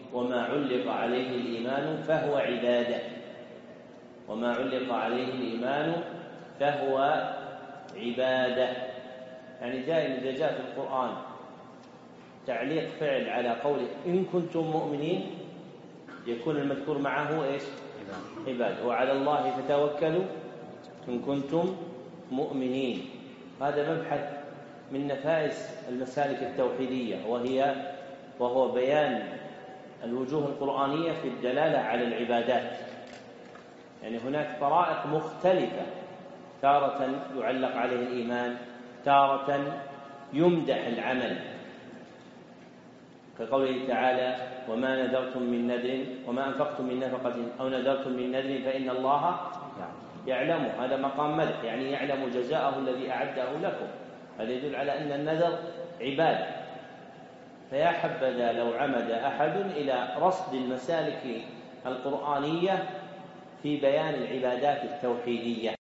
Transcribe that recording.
وما علق عليه الإيمان فهو عبادة. وما علق عليه الإيمان فهو عبادة. يعني إذا جاء في القرآن تعليق فعل على قوله إن كنتم مؤمنين يكون المذكور معه إيش؟ عبادة. وعلى الله فتوكلوا إن كنتم مؤمنين. هذا مبحث من نفائس المسالك التوحيدية، وهو بيان الوجوه القرآنية في الدلالة على العبادات. يعني هناك طرائق مختلفة، تارة يعلق عليه الإيمان، تارة يمدح العمل، كقوله تعالى وما نذرتم من نذر وما أنفقتم من نفقة أو نذرتم من نذر فإن الله يعلم. هذا مقام مدح، يعني يعلم جزاءه الذي أعده لكم. هذا يدل على أن النذر عبادة. فيا حبذا لو عمد أحد إلى رصد المسالك القرآنية في بيان العبادات التوحيدية.